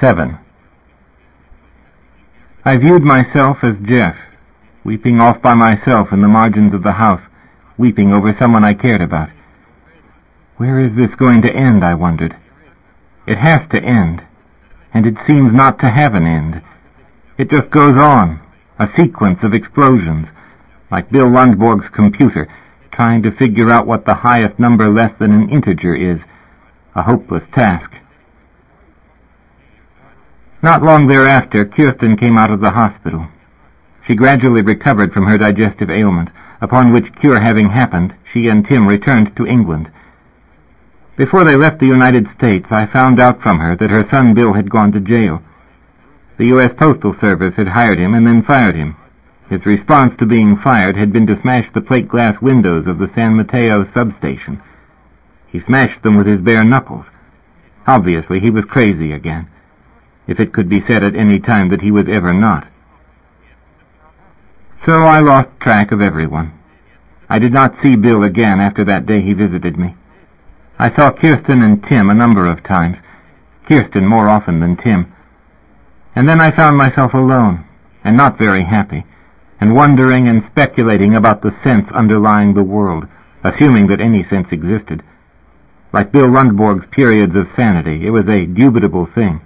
7. I viewed myself as Jeff, weeping off by myself in the margins of the house, weeping over someone I cared about. Where is this going to end, I wondered. It has to end, and it seems not to have an end. It just goes on, a sequence of explosions, like Bill Lundborg's computer, trying to figure out what the highest number less than an integer is, a hopeless task. Not long thereafter, Kirsten came out of the hospital. She gradually recovered from her digestive ailment, upon which cure having happened, she and Tim returned to England. Before they left the United States, I found out from her that her son Bill had gone to jail. The U.S. Postal Service had hired him and then fired him. His response to being fired had been to smash the plate glass windows of the San Mateo substation. He smashed them with his bare knuckles. Obviously, he was crazy again, if it could be said at any time that he was ever not. So I lost track of everyone. I did not see Bill again after that day he visited me. I saw Kirsten and Tim a number of times, Kirsten more often than Tim. And then I found myself alone, and not very happy, and wondering and speculating about the sense underlying the world, assuming that any sense existed. Like Bill Lundborg's periods of sanity, it was a dubitable thing.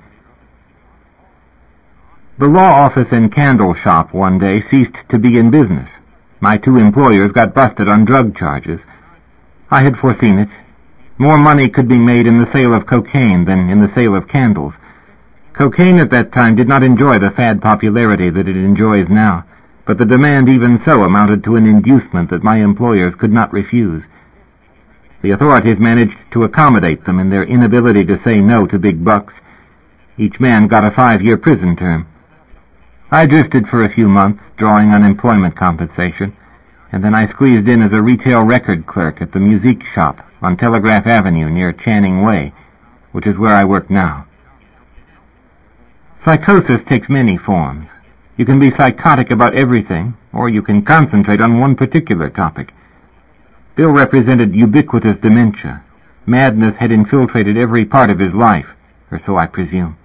The law office and candle shop one day ceased to be in business. My 2 employers got busted on drug charges. I had foreseen it. More money could be made in the sale of cocaine than in the sale of candles. Cocaine at that time did not enjoy the fad popularity that it enjoys now, but the demand even so amounted to an inducement that my employers could not refuse. The authorities managed to accommodate them in their inability to say no to big bucks. Each man got a 5-year prison term. I drifted for a few months, drawing unemployment compensation, and then I squeezed in as a retail record clerk at the Musique Shop on Telegraph Avenue near Channing Way, which is where I work now. Psychosis takes many forms. You can be psychotic about everything, or you can concentrate on one particular topic. Bill represented ubiquitous dementia. Madness had infiltrated every part of his life, or so I presume.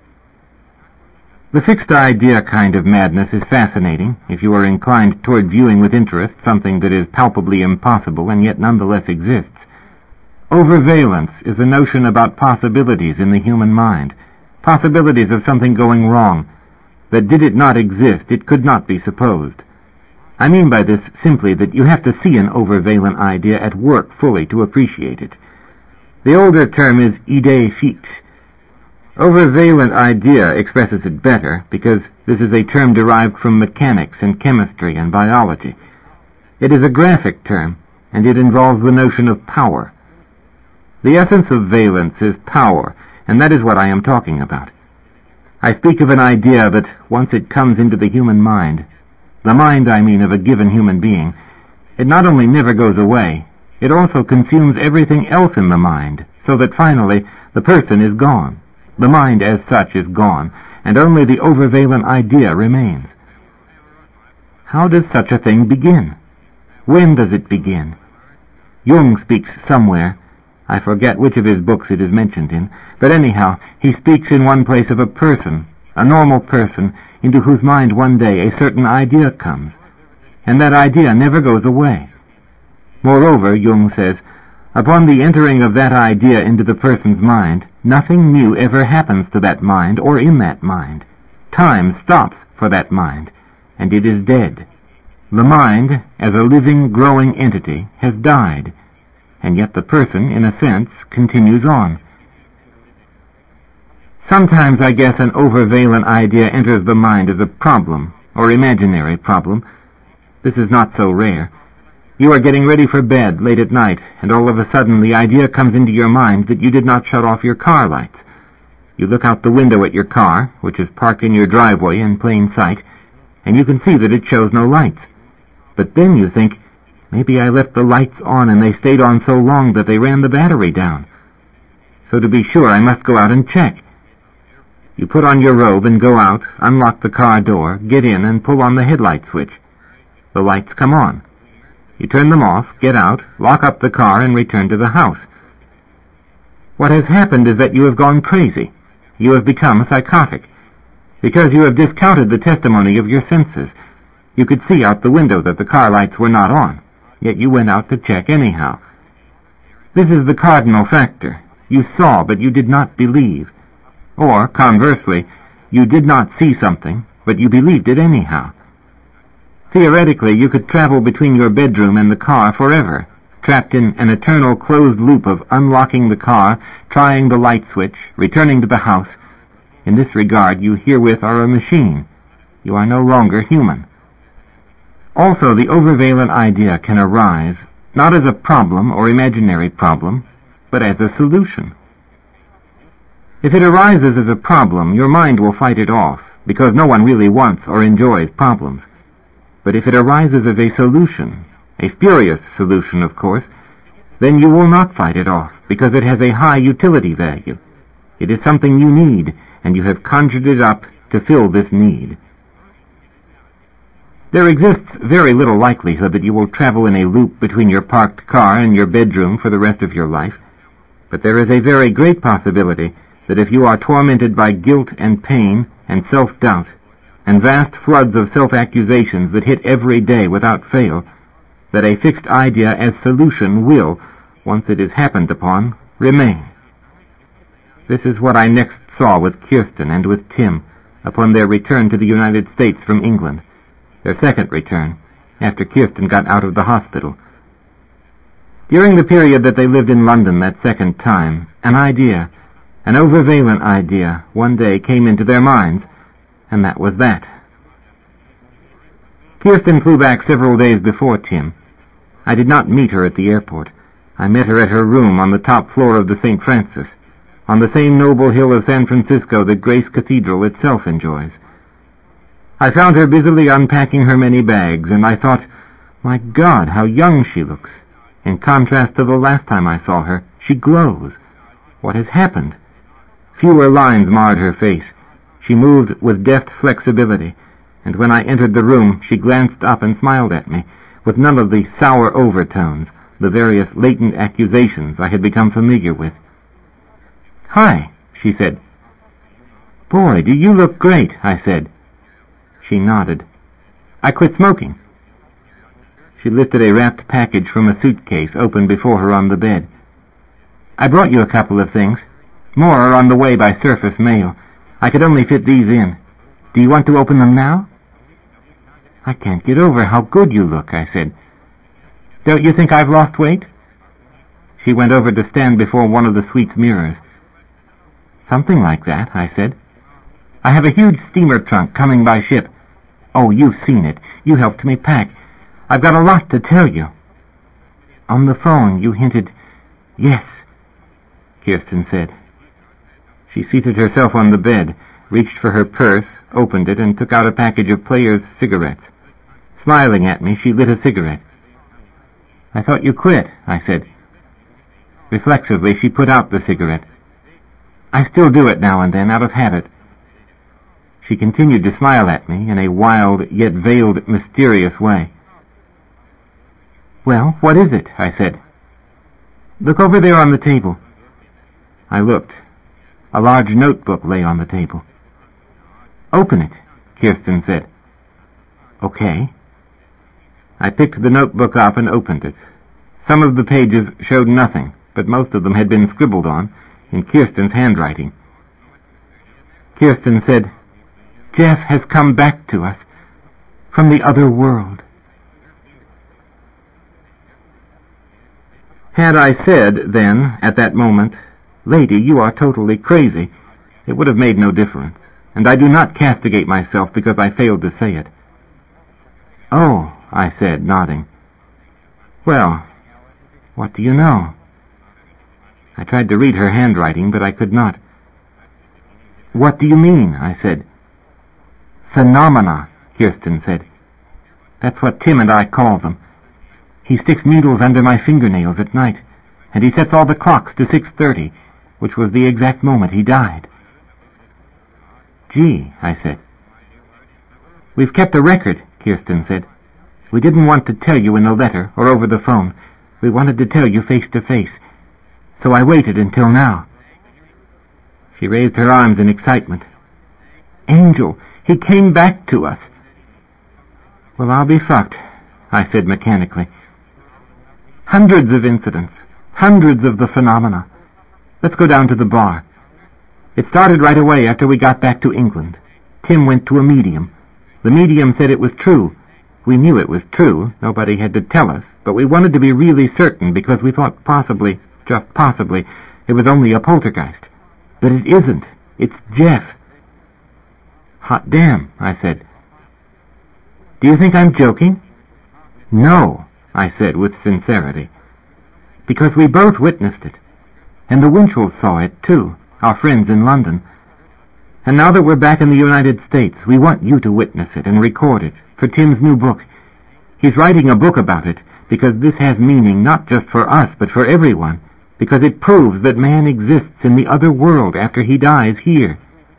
The fixed idea kind of madness is fascinating if you are inclined toward viewing with interest something that is palpably impossible and yet nonetheless exists. Overvalence is a notion about possibilities in the human mind, possibilities of something going wrong, that did it not exist, it could not be supposed. I mean by this simply that you have to see an overvalent idea at work fully to appreciate it. The older term is idée fixe. Overvalent idea expresses it better because this is a term derived from mechanics and chemistry and biology. It is a graphic term, and it involves the notion of power. The essence of valence is power, and that is what I am talking about. I speak of an idea that, once it comes into the human mind, the mind, I mean, of a given human being, it not only never goes away, it also consumes everything else in the mind, so that finally the person is gone. The mind as such is gone, and only the overvalent idea remains. How does such a thing begin? When does it begin? Jung speaks somewhere, I forget which of his books it is mentioned in, but anyhow, he speaks in one place of a person, a normal person, into whose mind one day a certain idea comes, and that idea never goes away. Moreover, Jung says, upon the entering of that idea into the person's mind, nothing new ever happens to that mind or in that mind. Time stops for that mind, and it is dead. The mind, as a living, growing entity, has died, and yet the person, in a sense, continues on. Sometimes, I guess, an overvalent idea enters the mind as a problem, or imaginary problem. This is not so rare. You are getting ready for bed late at night, and all of a sudden the idea comes into your mind that you did not shut off your car lights. You look out the window at your car, which is parked in your driveway in plain sight, and you can see that it shows no lights. But then you think, maybe I left the lights on and they stayed on so long that they ran the battery down. So to be sure, I must go out and check. You put on your robe and go out, unlock the car door, get in and pull on the headlight switch. The lights come on. You turn them off, get out, lock up the car, and return to the house. What has happened is that you have gone crazy. You have become psychotic, because you have discounted the testimony of your senses. You could see out the window that the car lights were not on, yet you went out to check anyhow. This is the cardinal factor. You saw, but you did not believe. Or, conversely, you did not see something, but you believed it anyhow. Theoretically, you could travel between your bedroom and the car forever, trapped in an eternal closed loop of unlocking the car, trying the light switch, returning to the house. In this regard, you herewith are a machine. You are no longer human. Also, the overvalent idea can arise, not as a problem or imaginary problem, but as a solution. If it arises as a problem, your mind will fight it off, because no one really wants or enjoys problems. But if it arises as a solution, a spurious solution, of course, then you will not fight it off, because it has a high utility value. It is something you need, and you have conjured it up to fill this need. There exists very little likelihood that you will travel in a loop between your parked car and your bedroom for the rest of your life, but there is a very great possibility that if you are tormented by guilt and pain and self-doubt, and vast floods of self-accusations that hit every day without fail, that a fixed idea as solution will, once it is happened upon, remain. This is what I next saw with Kirsten and with Tim upon their return to the United States from England, their second return, after Kirsten got out of the hospital. During the period that they lived in London that second time, an idea, an overvalent idea, one day came into their minds, and that was that. Kirsten flew back several days before Tim. I did not meet her at the airport. I met her at her room on the top floor of the St. Francis, on the same noble hill of San Francisco that Grace Cathedral itself enjoys. I found her busily unpacking her many bags, and I thought, my God, how young she looks. In contrast to the last time I saw her, she glows. What has happened? Fewer lines marred her face. She moved with deft flexibility, and when I entered the room, she glanced up and smiled at me, with none of the sour overtones, the various latent accusations I had become familiar with. "Hi," she said. "Boy, do you look great," I said. She nodded. "I quit smoking." She lifted a wrapped package from a suitcase open before her on the bed. "I brought you a couple of things. More are on the way by surface mail. I could only fit these in. Do you want to open them now?" "I can't get over how good you look," I said. "Don't you think I've lost weight?" She went over to stand before one of the suite's mirrors. "Something like that," I said. "I have a huge steamer trunk coming by ship. Oh, you've seen it. You helped me pack. I've got a lot to tell you." "On the phone you hinted—" "Yes," Kirsten said. She seated herself on the bed, reached for her purse, opened it, and took out a package of Player's cigarettes. Smiling at me, she lit a cigarette. "I thought you quit," I said. Reflexively, she put out the cigarette. "I still do it now and then, out of habit." She continued to smile at me in a wild, yet veiled, mysterious way. "Well, what is it?" I said. "Look over there on the table." I looked. A large notebook lay on the table. "Open it," Kirsten said. "Okay." I picked the notebook up and opened it. Some of the pages showed nothing, but most of them had been scribbled on, in Kirsten's handwriting. Kirsten said, "Jeff has come back to us, from the other world." Had I said, then, at that moment, "Lady, you are totally crazy," it would have made no difference, and I do not castigate myself because I failed to say it. "Oh," I said, nodding. "Well, what do you know?" I tried to read her handwriting, but I could not. "What do you mean?" I said. "Phenomena," Kirsten said. "That's what Tim and I call them. He sticks needles under my fingernails at night, and he sets all the clocks to 6:30, which was the exact moment he died." "Gee," I said. "We've kept a record," Kirsten said. "We didn't want to tell you in a letter or over the phone. We wanted to tell you face to face. So I waited until now." She raised her arms in excitement. "Angel, he came back to us." "Well, I'll be fucked," I said mechanically. "Hundreds of incidents, hundreds of the phenomena. Let's go down to the bar." It started right away after we got back to England. Tim went to a medium. The medium said it was true. We knew it was true. Nobody had to tell us, but we wanted to be really certain because we thought possibly, just possibly, it was only a poltergeist. But it isn't. It's Jeff. "Hot damn," I said. "Do you think I'm joking?" "No," I said with sincerity. "Because we both witnessed it. And the Winchells saw it, too, our friends in London. And now that we're back in the United States, we want you to witness it and record it for Tim's new book. He's writing a book about it because this has meaning not just for us but for everyone, because it proves that man exists in the other world after he dies here."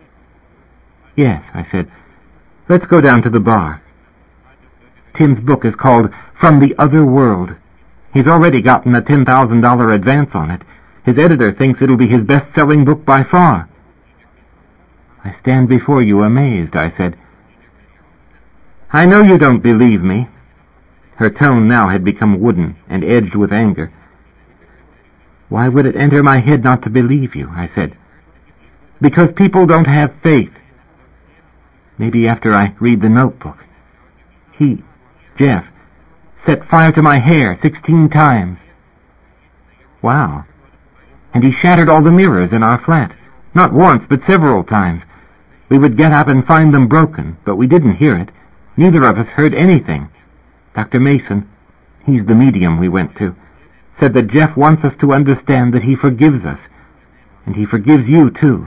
"Yes," I said. "Let's go down to the bar." Tim's book is called From the Other World. He's already gotten a $10,000 advance on it. His editor thinks it'll be his best-selling book by far. "I stand before you amazed," I said. "I know you don't believe me." Her tone now had become wooden and edged with anger. "Why would it enter my head not to believe you?" I said. "Because people don't have faith." "Maybe after I read the notebook." He, Jeff, set fire to my hair 16 times. "Wow. And he shattered all the mirrors in our flat. Not once, but several times. We would get up and find them broken, but we didn't hear it. Neither of us heard anything. Dr. Mason, he's the medium we went to, said that Jeff wants us to understand that he forgives us, and he forgives you, too."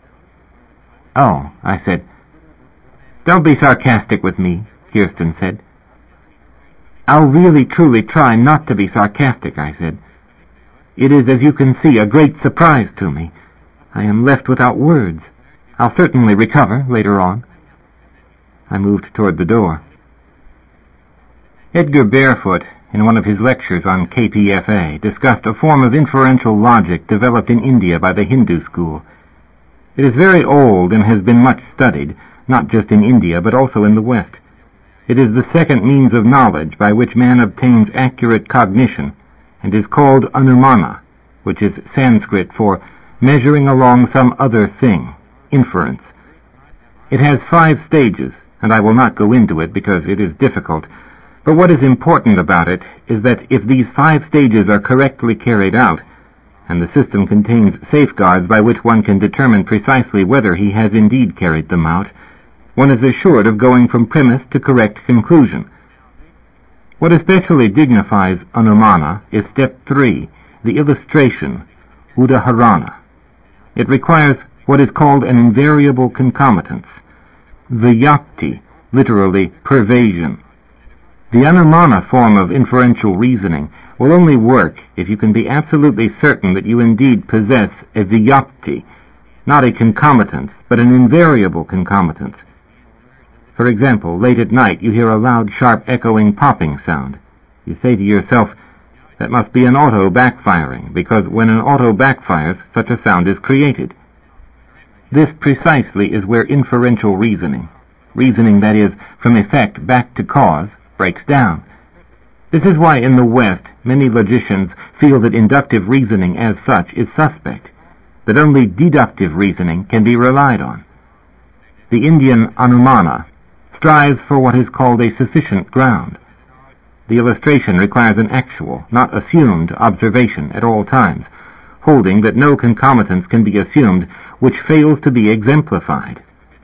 "Oh," I said. "Don't be sarcastic with me," Kirsten said. "I'll really, truly try not to be sarcastic," I said. "It is, as you can see, a great surprise to me. I am left without words. I'll certainly recover later on." I moved toward the door. Edgar Barefoot, in one of his lectures on KPFA, discussed a form of inferential logic developed in India by the Hindu school. It is very old and has been much studied, not just in India, but also in the West. It is the second means of knowledge by which man obtains accurate cognition, and is called anumana, which is Sanskrit for measuring along some other thing, inference. It has 5 stages, and I will not go into it because it is difficult, but what is important about it is that if these 5 stages are correctly carried out, and the system contains safeguards by which one can determine precisely whether he has indeed carried them out, one is assured of going from premise to correct conclusion. What especially dignifies anumana is step 3, the illustration, udaharana. It requires what is called an invariable concomitance, vyapti, literally pervasion. The anumana form of inferential reasoning will only work if you can be absolutely certain that you indeed possess a vyapti, not a concomitance, but an invariable concomitance. For example, late at night you hear a loud, sharp, echoing popping sound. You say to yourself, that must be an auto backfiring, because when an auto backfires, such a sound is created. This precisely is where inferential reasoning, that is, from effect back to cause, breaks down. This is why in the West many logicians feel that inductive reasoning as such is suspect, that only deductive reasoning can be relied on. The Indian anumana strives for what is called a sufficient ground. The illustration requires an actual, not assumed, observation at all times, holding that no concomitance can be assumed which fails to be exemplified.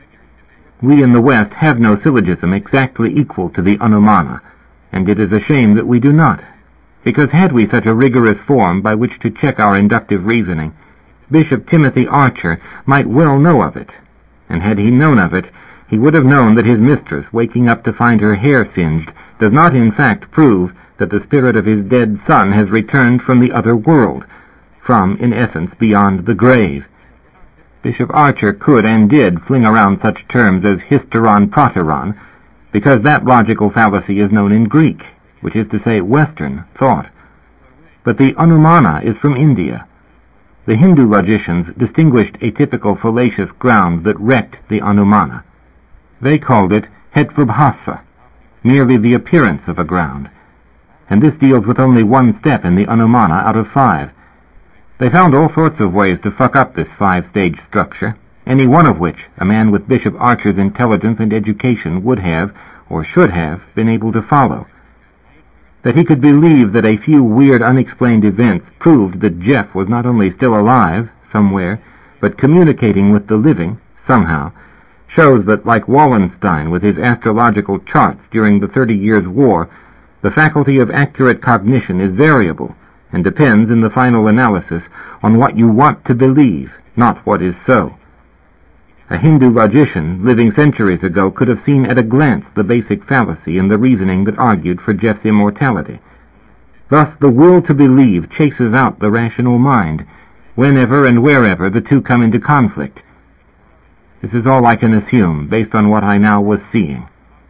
We in the West have no syllogism exactly equal to the anumana, and it is a shame that we do not, because had we such a rigorous form by which to check our inductive reasoning, Bishop Timothy Archer might well know of it, and had he known of it, he would have known that his mistress, waking up to find her hair singed, does not in fact prove that the spirit of his dead son has returned from the other world, from, in essence, beyond the grave. Bishop Archer could and did fling around such terms as hysteron proteron, because that logical fallacy is known in Greek, which is to say Western, thought. But the anumana is from India. The Hindu logicians distinguished a typical fallacious ground that wrecked the Anumana. They called it Hetvabhasa, merely the appearance of a ground, and this deals with only one step in the Anumana out of 5. They found all sorts of ways to fuck up this 5-stage structure, any one of which a man with Bishop Archer's intelligence and education would have, or should have, been able to follow. That he could believe that a few weird unexplained events proved that Jeff was not only still alive, somewhere, but communicating with the living, somehow, shows that, like Wallenstein with his astrological charts during the 30 Years' War, the faculty of accurate cognition is variable and depends, in the final analysis, on what you want to believe, not what is so. A Hindu logician living centuries ago could have seen at a glance the basic fallacy in the reasoning that argued for Jeff's immortality. Thus, the will to believe chases out the rational mind, whenever and wherever the two come into conflict. This is all I can assume, based on what I now was seeing.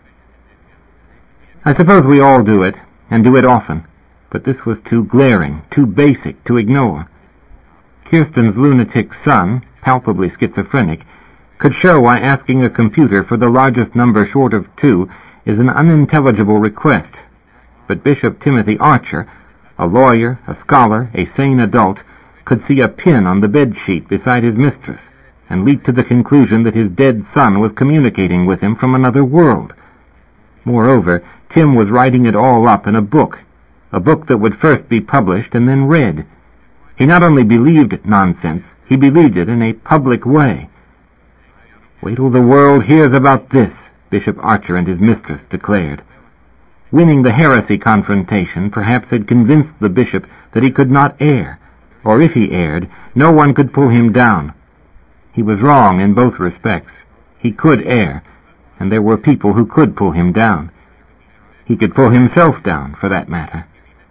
I suppose we all do it, and do it often, but this was too glaring, too basic to ignore. Kirsten's lunatic son, palpably schizophrenic, could show why asking a computer for the largest number short of 2 is an unintelligible request. But Bishop Timothy Archer, a lawyer, a scholar, a sane adult, could see a pin on the bedsheet beside his mistress, and leap to the conclusion that his dead son was communicating with him from another world. Moreover, Tim was writing it all up in a book that would first be published and then read. He not only believed nonsense, he believed it in a public way. "Wait till the world hears about this," Bishop Archer and his mistress declared. Winning the heresy confrontation perhaps had convinced the bishop that he could not err, or if he erred, no one could pull him down. He was wrong in both respects. He could err, and there were people who could pull him down. He could pull himself down, for that matter.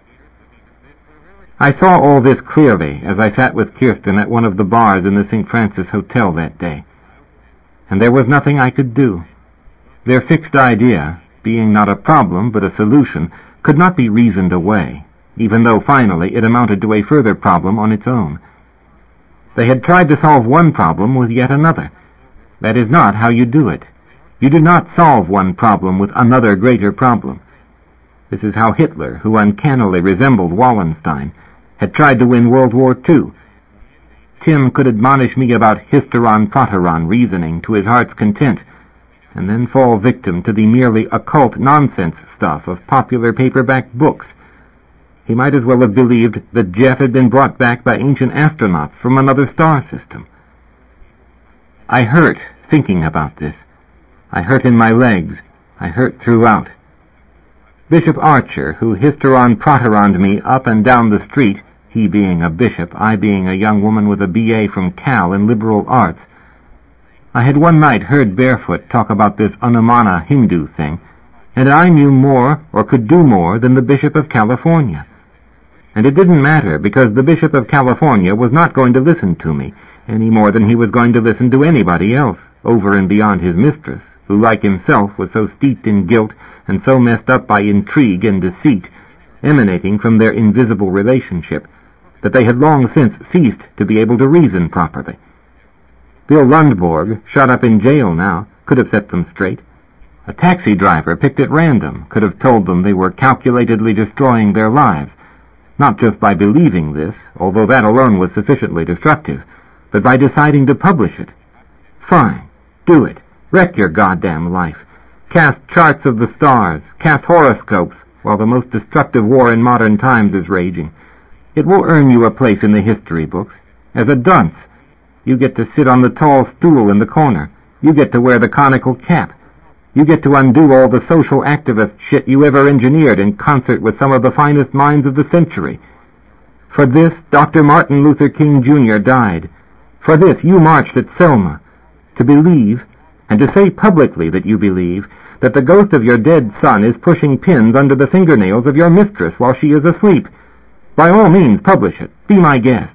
I saw all this clearly as I sat with Kirsten at one of the bars in the St. Francis Hotel that day, and there was nothing I could do. Their fixed idea, being not a problem but a solution, could not be reasoned away, even though finally it amounted to a further problem on its own. They had tried to solve one problem with yet another. That is not how you do it. You do not solve one problem with another greater problem. This is how Hitler, who uncannily resembled Wallenstein, had tried to win World War II. Tim could admonish me about hysteron-proteron reasoning to his heart's content, and then fall victim to the merely occult nonsense stuff of popular paperback books. He might as well have believed that Jeff had been brought back by ancient astronauts from another star system. I hurt thinking about this. I hurt in my legs. I hurt throughout. Bishop Archer, who hysteron-proteroned me up and down the street, he being a bishop, I being a young woman with a B.A. from Cal in liberal arts. I had one night heard Barefoot talk about this Anumana Hindu thing, and I knew more or could do more than the Bishop of California. And it didn't matter, because the Bishop of California was not going to listen to me, any more than he was going to listen to anybody else, over and beyond his mistress, who, like himself, was so steeped in guilt and so messed up by intrigue and deceit, emanating from their invisible relationship, that they had long since ceased to be able to reason properly. Bill Lundborg, shut up in jail now, could have set them straight. A taxi driver picked at random could have told them they were calculatedly destroying their lives, not just by believing this, although that alone was sufficiently destructive, but by deciding to publish it. Fine, do it. Wreck your goddamn life. Cast charts of the stars, cast horoscopes, while the most destructive war in modern times is raging. It will earn you a place in the history books. As a dunce, you get to sit on the tall stool in the corner. You get to wear the conical cap. You get to undo all the social activist shit you ever engineered in concert with some of the finest minds of the century. For this, Dr. Martin Luther King Jr. died. For this, you marched at Selma. To believe, and to say publicly that you believe, that the ghost of your dead son is pushing pins under the fingernails of your mistress while she is asleep. By all means, publish it. Be my guest.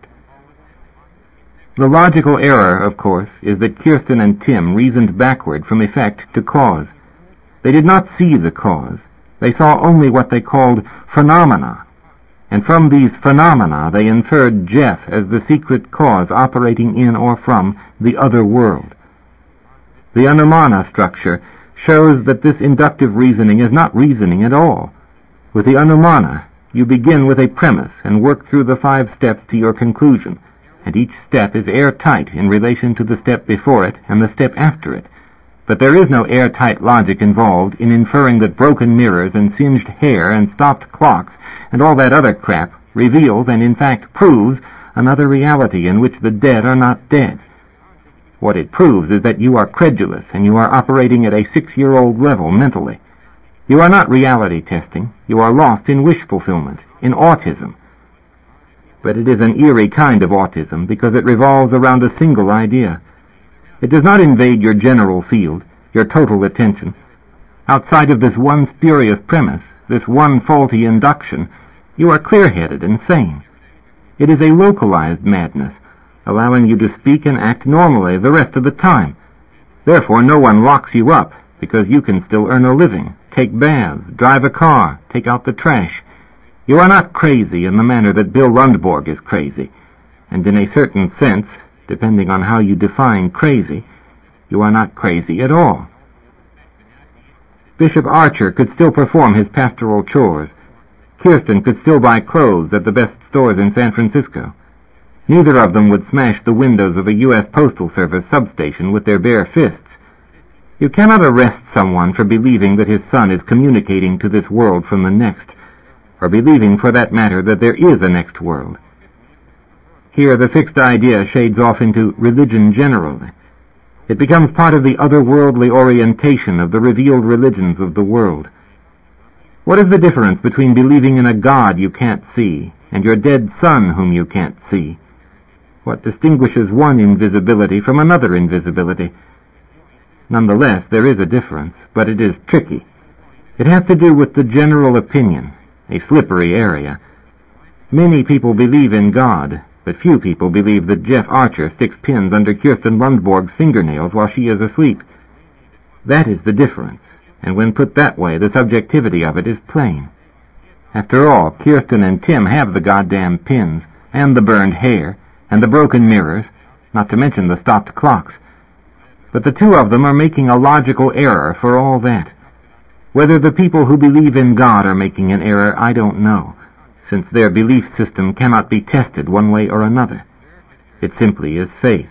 The logical error, of course, is that Kirsten and Tim reasoned backward from effect to cause. They did not see the cause. They saw only what they called phenomena. and from these phenomena they inferred Jeff as the secret cause operating in or from the other world. The Anumana structure shows that this inductive reasoning is not reasoning at all. With the Anumana, you begin with a premise and work through the 5 steps to your conclusion, and each step is airtight in relation to the step before it and the step after it. But there is no airtight logic involved in inferring that broken mirrors and singed hair and stopped clocks and all that other crap reveals and in fact proves another reality in which the dead are not dead. What it proves is that you are credulous and you are operating at a 6-year-old level mentally. You are not reality testing. You are lost in wish fulfillment, in autism. But it is an eerie kind of autism because it revolves around a single idea. It does not invade your general field, your total attention. Outside of this one spurious premise, this one faulty induction, you are clear-headed and sane. It is a localized madness, allowing you to speak and act normally the rest of the time. Therefore, no one locks you up, because you can still earn a living, take baths, drive a car, take out the trash. You are not crazy in the manner that Bill Lundborg is crazy, and in a certain sense, depending on how you define crazy, you are not crazy at all. Bishop Archer could still perform his pastoral chores. Kirsten could still buy clothes at the best stores in San Francisco. Neither of them would smash the windows of a U.S. Postal Service substation with their bare fists. You cannot arrest someone for believing that his son is communicating to this world from the next, or believing, for that matter, that there is a next world. Here the fixed idea shades off into religion generally. It becomes part of the otherworldly orientation of the revealed religions of the world. What is the difference between believing in a God you can't see and your dead son whom you can't see? What distinguishes one invisibility from another invisibility? Nonetheless, there is a difference, but it is tricky. It has to do with the general opinion, a slippery area. Many people believe in God, but few people believe that Jeff Archer sticks pins under Kirsten Lundborg's fingernails while she is asleep. That is the difference, and when put that way, the subjectivity of it is plain. After all, Kirsten and Tim have the goddamn pins, and the burned hair, and the broken mirrors, not to mention the stopped clocks. But the two of them are making a logical error for all that. Whether the people who believe in God are making an error, I don't know, since their belief system cannot be tested one way or another. It simply is faith.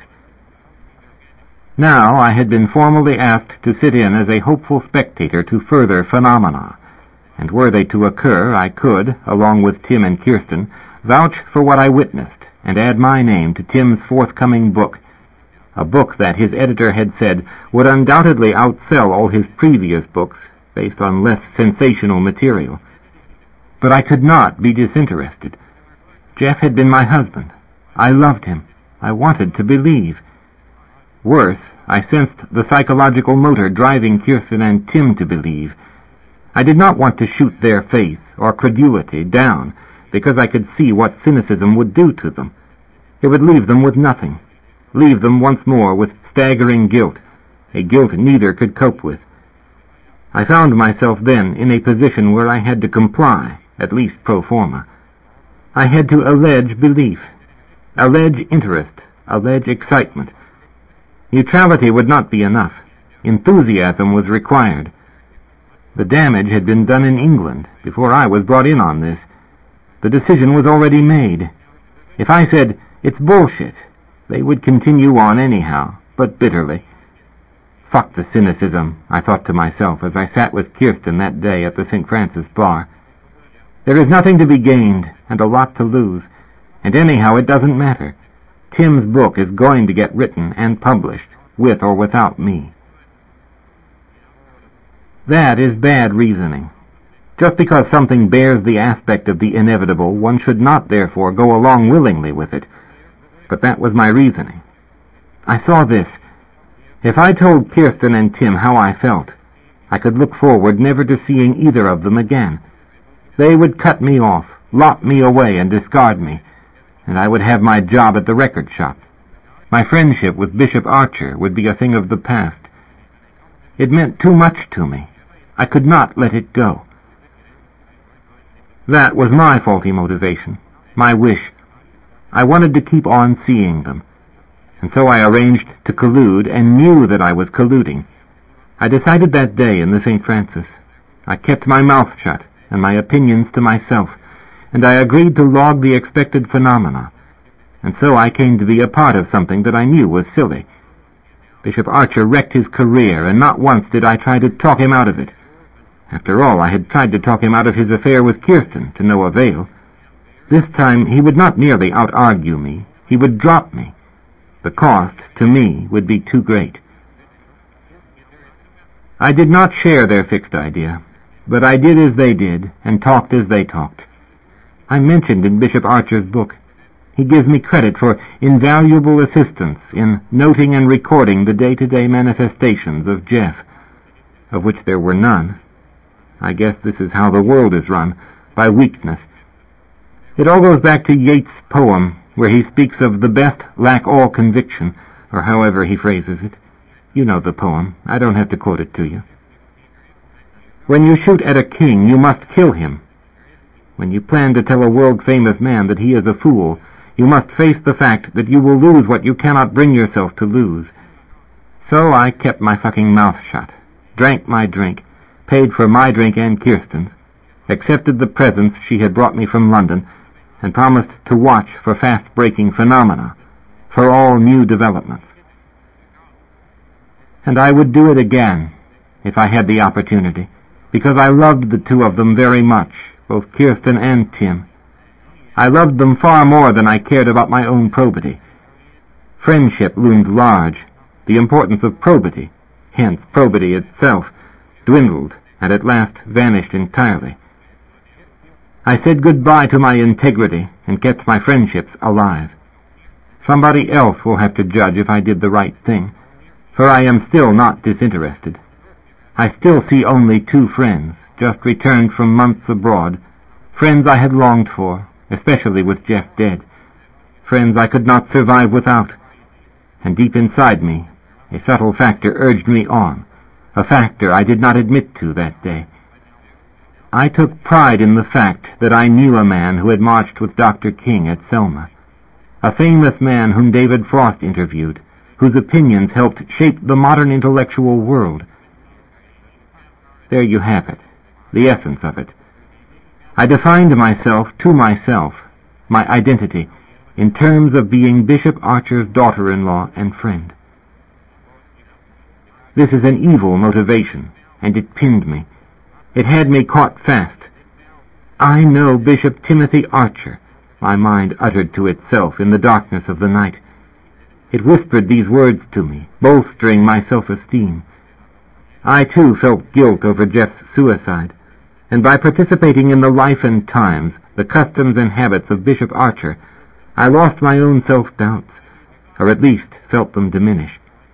Now I had been formally asked to sit in as a hopeful spectator to further phenomena, and were they to occur, I could, along with Tim and Kirsten, vouch for what I witnessed and add my name to Tim's forthcoming book, a book that his editor had said would undoubtedly outsell all his previous books based on less sensational material. But I could not be disinterested. Jeff had been my husband. I loved him. I wanted to believe. Worse, I sensed the psychological motor driving Kirsten and Tim to believe. I did not want to shoot their faith or credulity down because I could see what cynicism would do to them. It would leave them with nothing, leave them once more with staggering guilt, a guilt neither could cope with. I found myself then in a position where I had to comply, at least pro forma. I had to allege belief, allege interest, allege excitement. Neutrality would not be enough. Enthusiasm was required. The damage had been done in England before I was brought in on this. The decision was already made. If I said, "It's bullshit," they would continue on anyhow, but bitterly. Fuck the cynicism, I thought to myself as I sat with Kirsten that day at the St. Francis bar. There is nothing to be gained and a lot to lose, and anyhow it doesn't matter. Tim's book is going to get written and published, with or without me. That is bad reasoning. Just because something bears the aspect of the inevitable, one should not therefore go along willingly with it. But that was my reasoning. I saw this. If I told Kirsten and Tim how I felt, I could look forward never to seeing either of them again. They would cut me off, lock me away, and discard me, and I would have my job at the record shop. My friendship with Bishop Archer would be a thing of the past. It meant too much to me. I could not let it go. That was my faulty motivation, my wish. I wanted to keep on seeing them, and so I arranged to collude and knew that I was colluding. I decided that day in the St. Francis. I kept my mouth shut and my opinions to myself, and I agreed to log the expected phenomena, and so I came to be a part of something that I knew was silly. Bishop Archer wrecked his career, and not once did I try to talk him out of it. After all, I had tried to talk him out of his affair with Kirsten, to no avail. This time he would not merely out-argue me, he would drop me. The cost, to me, would be too great. I did not share their fixed idea, but I did as they did, and talked as they talked. I mentioned in Bishop Archer's book. He gives me credit for invaluable assistance in noting and recording the day-to-day manifestations of Jeff, of which there were none. I guess this is how the world is run, by weakness. It all goes back to Yeats' poem, where he speaks of the best lack all conviction, or however he phrases it. You know the poem. I don't have to quote it to you. When you shoot at a king, you must kill him. When you plan to tell a world-famous man that he is a fool, you must face the fact that you will lose what you cannot bring yourself to lose. So I kept my fucking mouth shut, drank my drink, paid for my drink and Kirsten's, accepted the presents she had brought me from London, and promised to watch for fast-breaking phenomena, for all new developments. And I would do it again, if I had the opportunity, because I loved the two of them very much, both Kirsten and Tim. I loved them far more than I cared about my own probity. Friendship loomed large. The importance of probity, hence probity itself, dwindled and at last vanished entirely. I said goodbye to my integrity and kept my friendships alive. Somebody else will have to judge if I did the right thing, for I am still not disinterested. I still see only two friends, just returned from months abroad, friends I had longed for, especially with Jeff dead, friends I could not survive without, and deep inside me, a subtle factor urged me on, a factor I did not admit to that day. I took pride in the fact that I knew a man who had marched with Dr. King at Selma, a famous man whom David Frost interviewed, whose opinions helped shape the modern intellectual world. There you have it, the essence of it. I defined myself to myself, my identity, in terms of being Bishop Archer's daughter-in-law and friend. This is an evil motivation, and it pinned me. It had me caught fast. I know Bishop Timothy Archer, my mind uttered to itself in the darkness of the night. It whispered these words to me, bolstering my self-esteem. I, too, felt guilt over Jeff's suicide, and by participating in the life and times, the customs and habits of Bishop Archer, I lost my own self-doubts, or at least felt them diminish.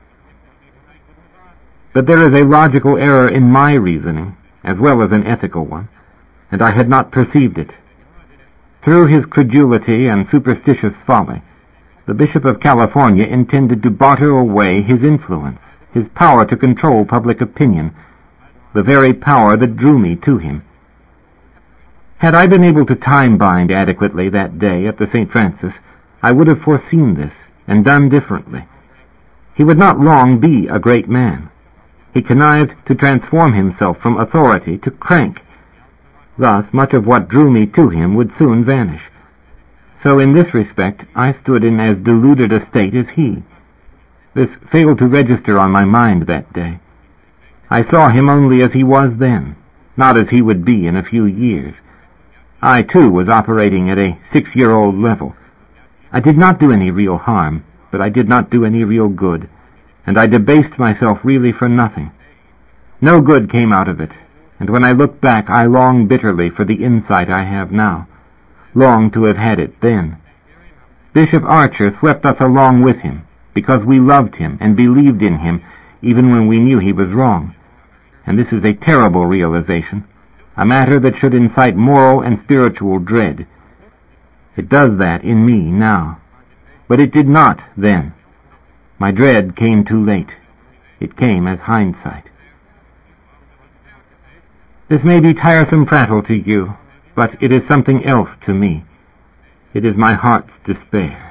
But there is a logical error in my reasoning, as well as an ethical one, and I had not perceived it. Through his credulity and superstitious folly, the Bishop of California intended to barter away his influence, his power to control public opinion, the very power that drew me to him. Had I been able to time-bind adequately that day at the St. Francis, I would have foreseen this and done differently. He would not long be a great man. He connived to transform himself from authority to crank. Thus, much of what drew me to him would soon vanish. So in this respect, I stood in as deluded a state as he. This failed to register on my mind that day. I saw him only as he was then, not as he would be in a few years. I, too, was operating at a 6-year-old level. I did not do any real harm, but I did not do any real good, and I debased myself really for nothing. No good came out of it, and when I look back, I long bitterly for the insight I have now, long to have had it then. Bishop Archer swept us along with him, because we loved him and believed in him, even when we knew he was wrong. And this is a terrible realization, a matter that should incite moral and spiritual dread. It does that in me now, but it did not then. My dread came too late. It came as hindsight. This may be tiresome prattle to you, But it is something else to me. It is my heart's despair.